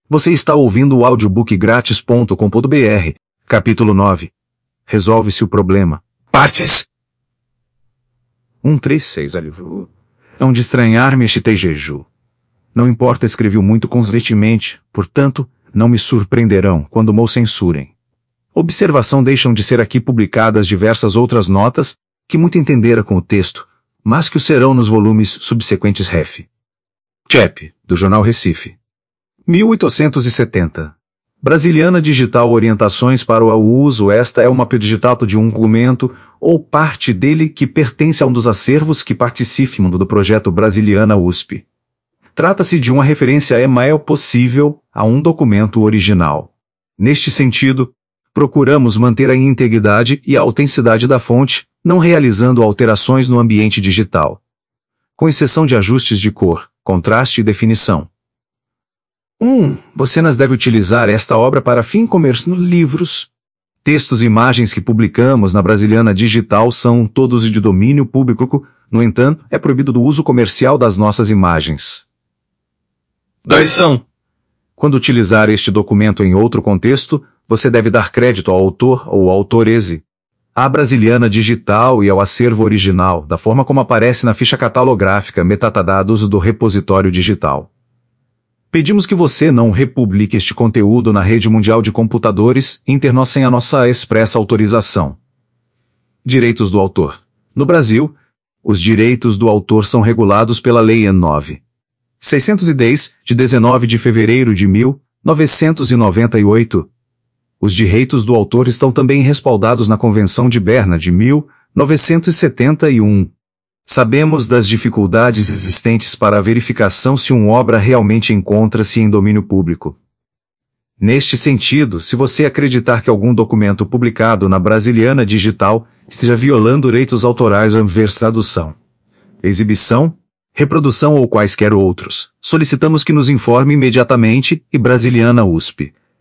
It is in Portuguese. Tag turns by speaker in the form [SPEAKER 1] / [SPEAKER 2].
[SPEAKER 1] Você está ouvindo o audiobookgratis.com.br, capítulo 9. Resolve-se o problema. Partes! 136 Alivu. É um de estranhar-me este tejeju. Não importa, escrevi muito constantemente, portanto, não me surpreenderão quando me censurem. Observação: deixam de ser aqui publicadas diversas outras notas, que muito entendera com o texto, mas que o serão nos volumes subsequentes ref. Chep, do Jornal Recife. 1870. Brasiliana Digital Orientações para o uso. Esta é uma pediditato de um documento, ou parte dele, que pertence a um dos acervos que participam do projeto Brasiliana USP. Trata-se de uma referência e-mail possível a um documento original. Neste sentido, procuramos manter a integridade e a autenticidade da fonte, não realizando alterações no ambiente digital. Com exceção de ajustes de cor, contraste e definição. Você nas deve utilizar esta obra para fim comércio nos livros. Textos e imagens que publicamos na Brasiliana Digital são todos de domínio público, no entanto, é proibido o uso comercial das nossas imagens.
[SPEAKER 2] 2 são.
[SPEAKER 1] Quando utilizar este documento em outro contexto, você deve dar crédito ao autor ou autorese, à Brasiliana Digital e ao acervo original, da forma como aparece na ficha catalográfica metadados do repositório digital. Pedimos que você não republique este conteúdo na rede mundial de computadores internos sem a nossa expressa autorização. Direitos do autor. No Brasil, os direitos do autor são regulados pela Lei N. 610, de 19 de fevereiro de 1998. Os direitos do autor estão também respaldados na Convenção de Berna de 1971. Sabemos das dificuldades existentes para a verificação se uma obra realmente encontra-se em domínio público. Neste sentido, se você acreditar que algum documento publicado na Brasiliana Digital esteja violando direitos autorais ao ver tradução, exibição, reprodução ou quaisquer outros, solicitamos que nos informe imediatamente e Brasiliana USP.